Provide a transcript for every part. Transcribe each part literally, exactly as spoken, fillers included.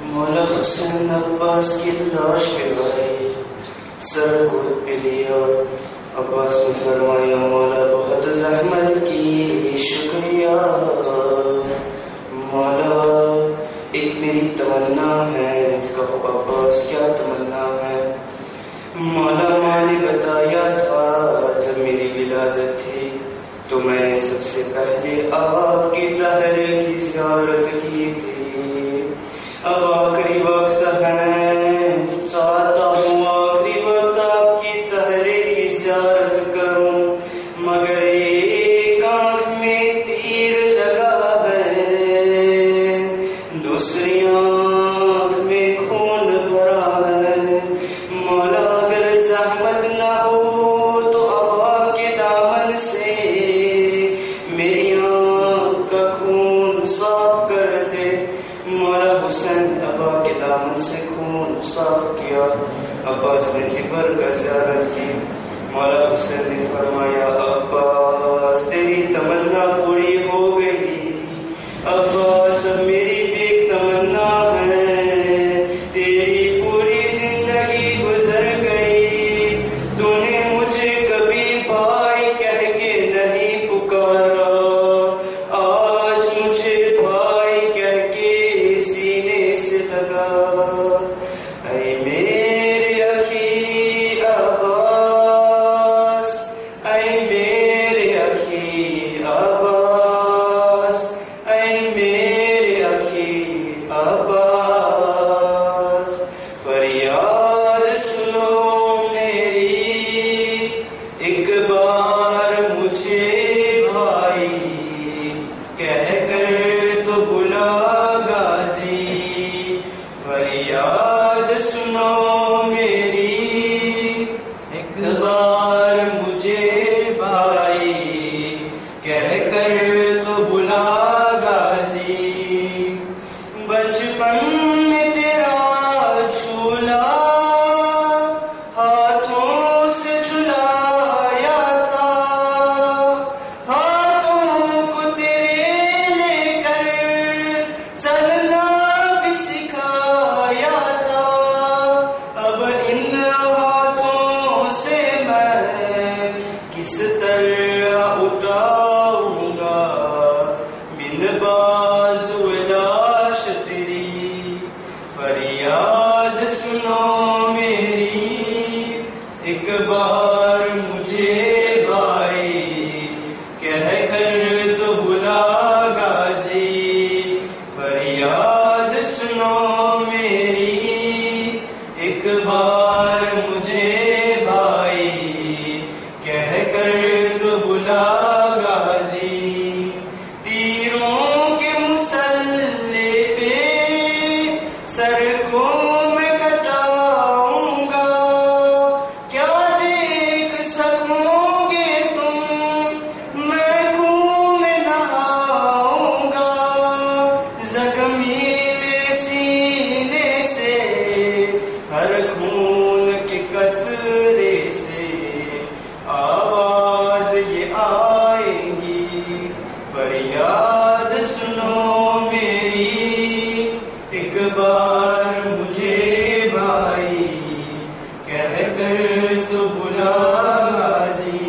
مولا حسین عباس کی لاش پہ لائی، سر گود پہ لیا، عباس نے فرمایا مولا بہت زحمت کی، شکریہ مولا، ایک میری تمنا ہے، کہو عباس کیا تمنا ہے؟ مولا ماں نے بتایا تھا جب میری ولادت تھی تو میں نے سب سے پہلے آپ کے چہرے کی زیارت کی تھی، اب آخری وقت ہے، چاہتا ہوں آخری وقت آپ کی چہرے کی زیارت کروں، مگر ایک آنکھ میں تیر لگا ہے، دوسری آنکھ میں خون بھرا ہے، مولا اگر زحمت نہ ہو تو ابا کے دامن سے میری آنکھ کا خون صاف کر دے۔ مولا حسین ابا کے دامن سے خون صاف کیا، عباس نے جبر کا زیارت کی، مولا حسین نے فرمایا عباس تیری تمنا پوری ہو گئی، عباس اب میری بھی ایک تمنا ہے، تیری پوری زندگی گزر گئی، تو نے مجھے کبھی بھائی کہہ کے نہیں پکارا، آج مجھے بھائی کہہ کے سینے سے لگا، اے میرے اخی عباس، اے میرے اخی عباس، اے میرے اخی عباس، فریاد سنو میری، ایک بار مجھے بھائی کہہ کر تو بلا غازی، فریاد سنو میری، ایک بار مجھے بھائی کہہ کر تو بلا غازی، بچپن میں تیرا جھولا ہاتھوں سے جھلایا تھا، ہاتھوں کو تیرے لے کر چلنا بھی سکھایا تھا، اب ان ہاتھوں سے میں کس طرح اٹھاؤں گا بن بازو لاش تیری، فریاد سنو میری، ایک بار مجھے بھائی کہہ کر تو بلا غازی، فریاد سنو میری، ایک بار مجھے بھائی کہہ کر تو بلا غازی، تیروں کے مسلح پہ سر کو میں کٹاؤں گا، کیا دیکھ سکوں گے تم، میں خون میں نہاؤں گا، زخمی میرے سینے سے ہر خون کے قطرے سے آواز یہ آئیں گی، فریاد سنو میری، ایک بار مجھے بھائی کہہ کر تو بلا غازی۔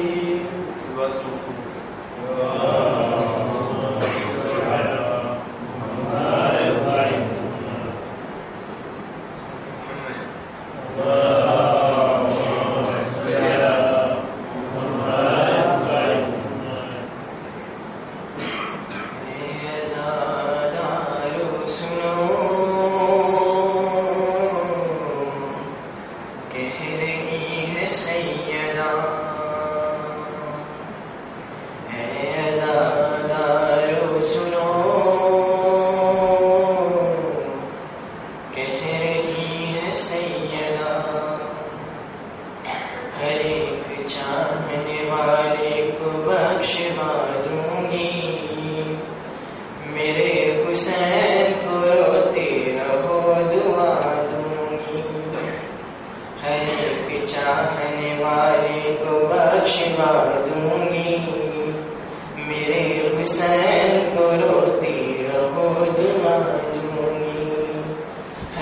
چاہنے والے کو بخشوا دوں گی، میرے حسین کو روتی رہو دعا دوں گی،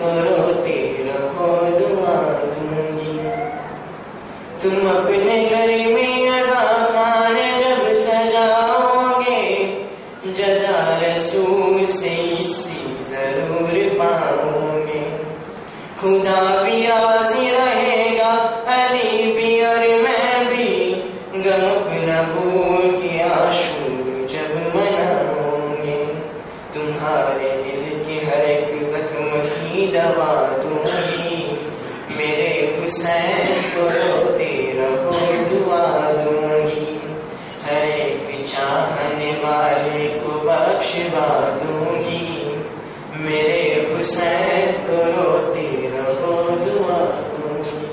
کو روتے رہو دعا دوں گی. تم اپنے گھر میں عزاخان جب سجاؤ گے جزا رسول سے اسی ضرور پاؤ گے. خدا بھی راضی رہے گا علی بھی اور میں بھی غم اپنا بھول کے عاشور جب مناؤں گے. تمہارے دل کے ہر ایک زخم کی دوا دوں گی. میرے حسین کو روتے رہو دعا دوں گی. ہر ایک چاہنے والے کو بخشوا دوں گی. میرے حسین کو روتے رہو دعا دوں گی.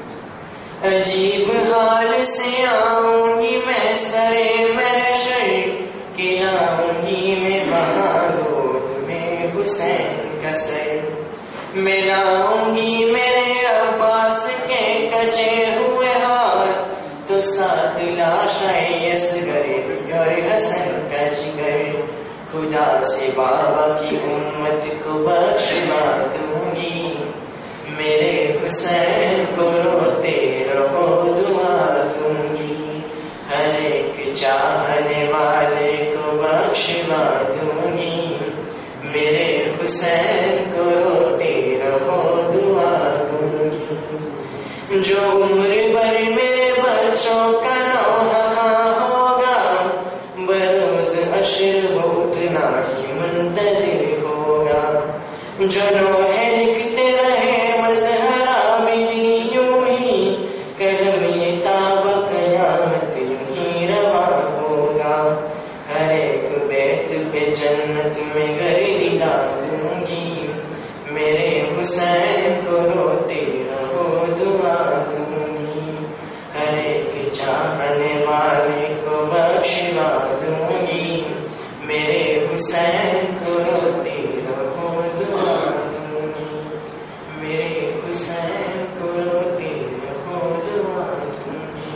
عجیب حال سے آؤں گی میں سرے محشر کے آؤں گی میں وہاں گود میں حسین کا سر. میں لاؤں گی میرے عباس کے کچے ہوئے ہاتھ تو ساتھ لاشیں اصغر اور حسن کا جگر. خدا سے بابا کی امت کو بخشوا دوں گی. میرے حسین کو روتے رہو دعا دوں گی. ہر ایک چاہنے والے کو بخشوا دوں گی. میرے حسین کو روتے رہو دعا دوں گی. جو عمر بھر میرے بچوں کا نوحہ ہوگا بروز حشر وہ اتنا ہی منتظر ہوگا. جو نوحے لکھتے رہے مظہرہ میں یوں ہی قلم یہ تاب قیامت یوں ہی رواں ہوگا. ہر ایک بیت پہ جنت میں گھر دلا دوں گی. میرے حسین کو روتے رہو دعا دوں گی. ہر ایک چاہنے والے کو بخشوا دوں گی. میرے حسین کو روتے رہو دعا دوں گی. میرے حسین کو روتے رہو دعا دوں گی.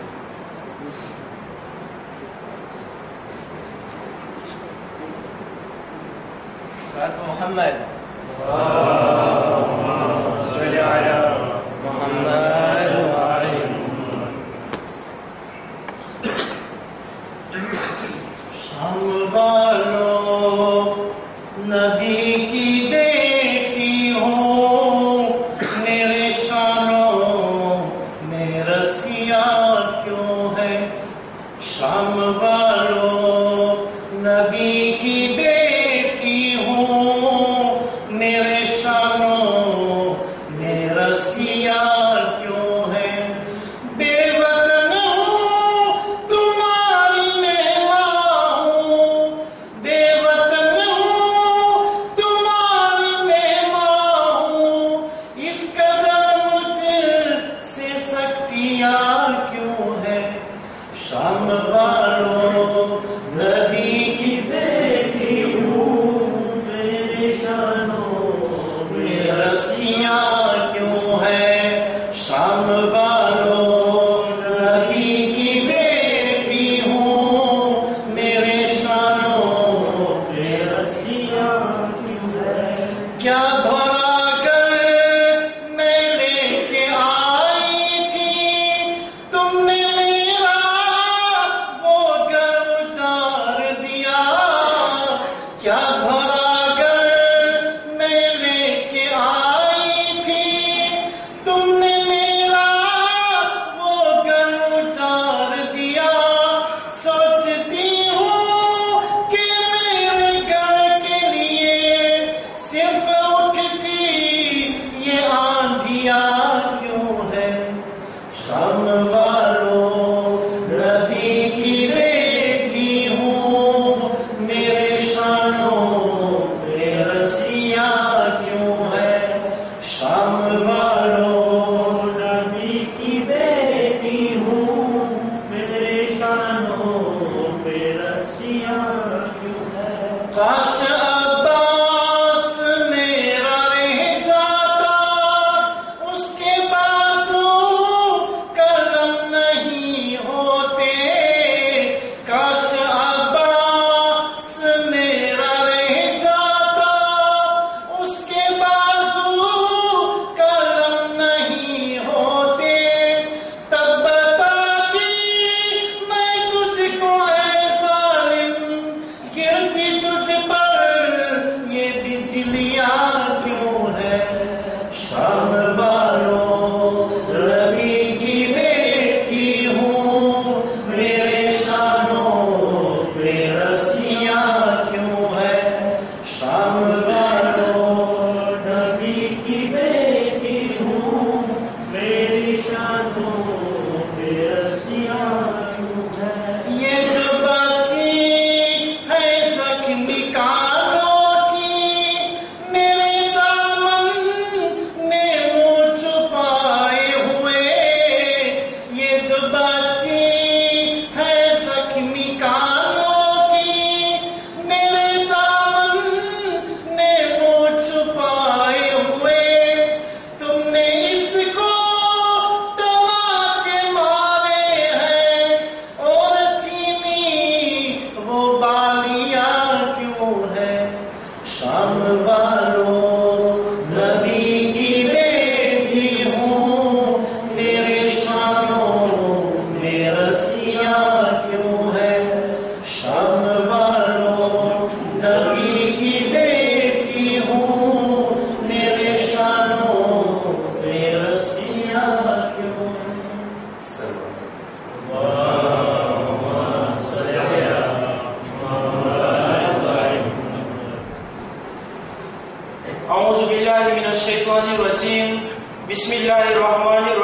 محمد صلی علی محمد ہم